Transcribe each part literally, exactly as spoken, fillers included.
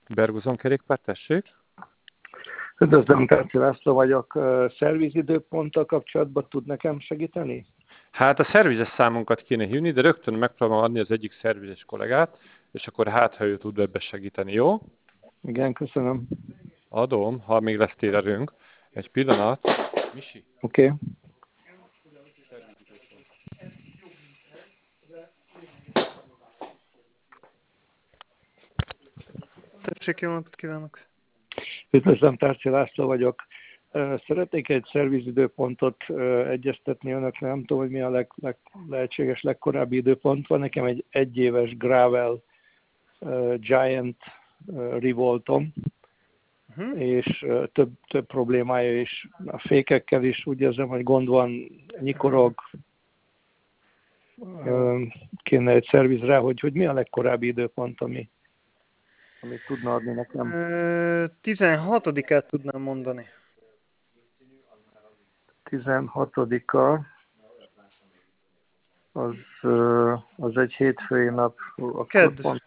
Berguzon kerékpár, tessék. Üdvözlöm, Tárci László vagyok. Szervizidőponttal kapcsolatban tud nekem segíteni? Hát a szervizes számunkat kéne hívni, de rögtön megpróbálom adni az egyik szervizes kollégát, és akkor hát, ha ő tud ebbe segíteni, jó? Igen, köszönöm. Adom, ha még lesz térerőnk. Egy pillanat. Misi. Oké. Okay. Tessék, jó napot kívánok! Üdvözlöm, Tárci László vagyok. Szeretnék egy szervizidőpontot egyeztetni önökre. Nem tudom, hogy mi a leg, leg, lehetséges legkorábbi időpont. Van nekem egy egyéves Gravel uh, Giant uh, Revoltom, uh-huh. és uh, több, több problémája is. A fékekkel is úgy érzem, hogy gond van, nyikorog. Uh, kéne egy szervizre, hogy, hogy mi a legkorábbi időpont, ami amit tudna adni nekem. tizenhatodikát tudnám mondani. tizenhatodika az, az egy hétfői nap. Kedd. Pont...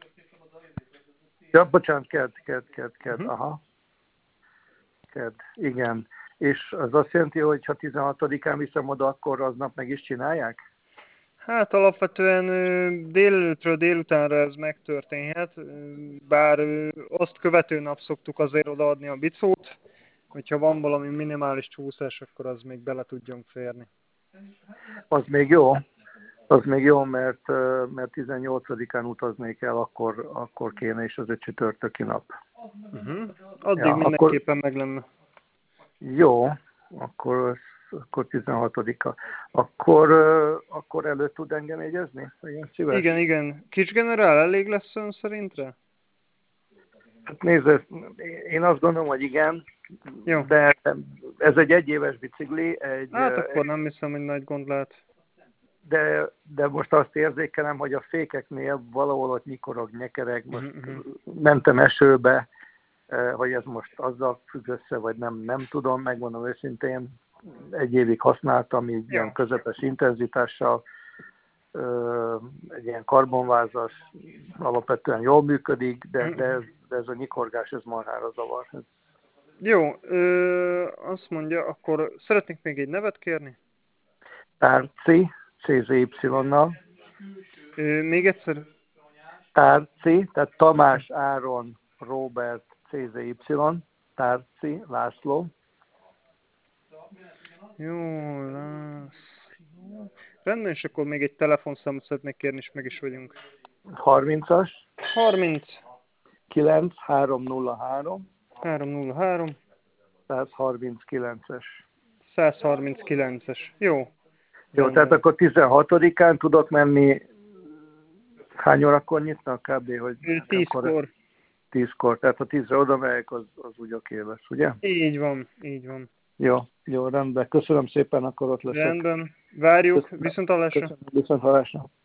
Ja, bocsánat, kedd, kedd, kedd, kedd, uh-huh. aha. Kedd, igen. És az azt jelenti, hogy ha tizenhatodikán viszem oda, akkor aznap meg is csinálják? Hát alapvetően délelőttről délutánra ez megtörténhet, bár azt követő nap szoktuk azért odaadni a bicót, hogyha van valami minimális csúszás, akkor az még bele tudjon férni. Az még jó, az még jó, mert, mert tizennyolcadikán utaznék el, akkor, akkor kéne, és az egy csütörtöki nap. Uh-huh. Addig ja, mindenképpen akkor... meg lenne. Jó, akkor akkor tizenhatodika. Akkor, akkor előtt tud engem jegyezni? Igen, szíves. Igen, igen. Kicsgenerál elég lesz ön szerintre? Hát nézd, én azt gondolom, hogy igen, jó. De ez egy egyéves bicikli. Egy, hát akkor nem hiszem, hogy nagy gond lehet. De, de most azt érzékelem, hogy a fékeknél valahol ott nyikorog, nyekereg, most uh-huh. mentem esőbe, hogy ez most azzal függ össze, vagy nem, nem tudom, megmondom őszintén. Egy évig használtam, így ilyen közepes intenzitással, egy ilyen karbonvázas, alapvetően jól működik, de, de, ez, de ez a nyikorgás, ez marhára zavar. Jó, ö, azt mondja, akkor szeretnék még egy nevet kérni? Tárci, cé zé Y-nal. Még egyszer? Tárci, tehát Tamás, Áron, Róbert, cé zé Y, Tárci, László. Jó, László. Rendben, és akkor még egy telefonszámot szeretnék kérni, és meg is vagyunk. harmincas. harminc. kilenc három nulla három. három nulla három. százharminckilences. százharminckilences. Jó. Jó, rendben. Tehát akkor tizenhatodikán tudok menni. Hány órakor nyitnak kb. Hogy tízkor. Tízkor, tehát ha tízre oda megyek, az, az úgy oké lesz, ugye? Így van, így van. Jó, jó, rendben. Köszönöm szépen, akkor ott leszek. Rendben. Várjuk, viszont hallásra. Köszönöm, viszont hallásra.